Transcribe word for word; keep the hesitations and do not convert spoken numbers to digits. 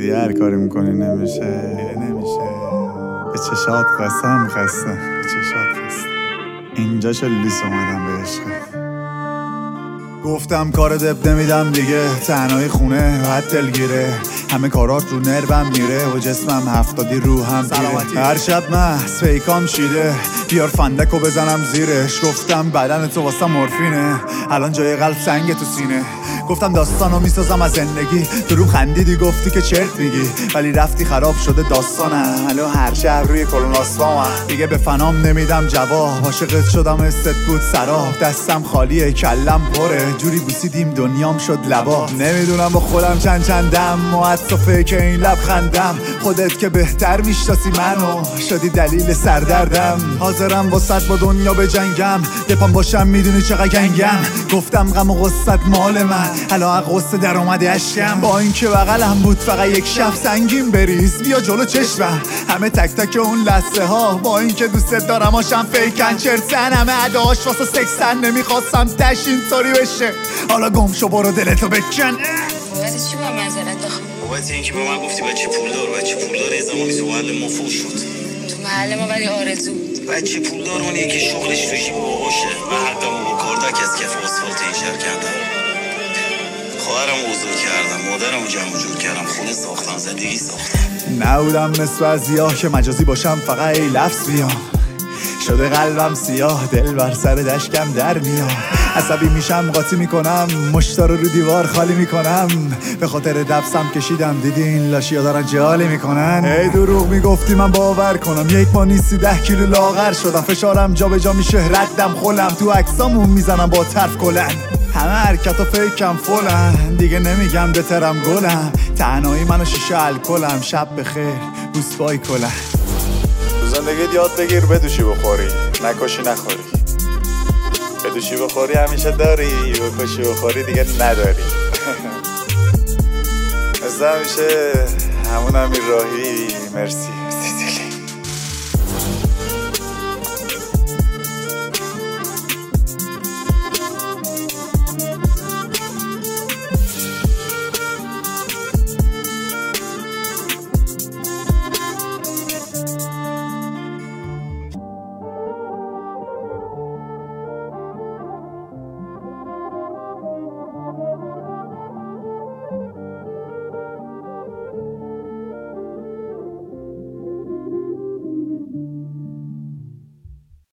دیگه هر کاری میکنی نمیشه دیگه نمیشه. به چشات قسم خستم، به چشات خستم. اینجا چه لیس اومدم به عشقه. گفتم کار دب نمیدم دیگه، تنهایی خونه راحت دلگیره، همه کارات رو نربم میره و جسمم هفتادی روحم پیره. هر شب محض فیکام چیده، بیار فندکو بزنم زیرش. گفتم بدن تو واسه مورفینه، الان جای قلب سنگ تو سینه. گفتم داستانو میسازم از زندگی، تو رو خندیدی گفتی که چرت میگی، ولی رفتی خراب شده داستانم. الان هر شب روی کلون آسفامم، دیگه به فنام نمیدم جواب. عاشقت شدم استت بود سراب، دستم خالیه کلم پره، جوری بوسیدیم دنیام شد لبا. نمیدونم با خودم چند چندم، معطفه که این لبخندم. خودت که بهتر میشناسی منو، شدی دلیل سردردم. حاضرم واسط با دنیا بجنگم، یه پام باشم میدونی چقدر گنگم. گفتم غم و غصت مال من، الان غصه در اومده اشکم. با اینکه بغلم بود فقط یک شب، سنگین بریز بیا جلو چشمم. همه تک تک اون لحظه ها، با اینکه دوست دارم هاشم فیکن چرتن. همه اداش واسه سکسن، نمیخواستم تش اینطوری بشه. حالا گم شو برو دلتو بکن. بابت چی با معذرت بخوام؟ بابت اینکه به من گفتی بچه پولدار، بچه پولدار یه زمانی تو محل ما فوش شد. تو محل ما ولی آرزو. بچه پولدار اونیه که شغلش توی جیب باهاشه. من حقمو با کاردک از کف آسفالت ایجار کردم. خواهرم بزرگ کردم، مادرم جمع جور کردم، خونه ساختم، زندگی ساختم. نبودم مثل بعضی‌ها که مجازی باشم فقط ای لفظ بیام. شده قلبم سیاه، دل بر سر دشکم در میاد. عصبی میشم قاطی میکنم، مشتا رو رو دیوار خالی میکنم. به خاطر دبسم کشیدم، دیدی این لاشیا دارن جالی میکنن. ای دروغ میگفتی من باور کنم، یک پا نیستی ده کیلو لاغر شدم. فشارم جا به جا میشه ردم خولم، تو عکسامون میزنم با طرف کلن. همه حرکت و فیکم فولن، دیگه نمیگم بترم گلم. تنهایی منو شیشه الکلم، شب بخیر بوس بای کلن. تو زندگیت یاد بگیر بدوشی بخوری، نکشی نخوری. بدوشی بخوری همیشه داری، بکشی بخوری دیگه نداری. مثل همیشه همون امیر راهی. مرسی.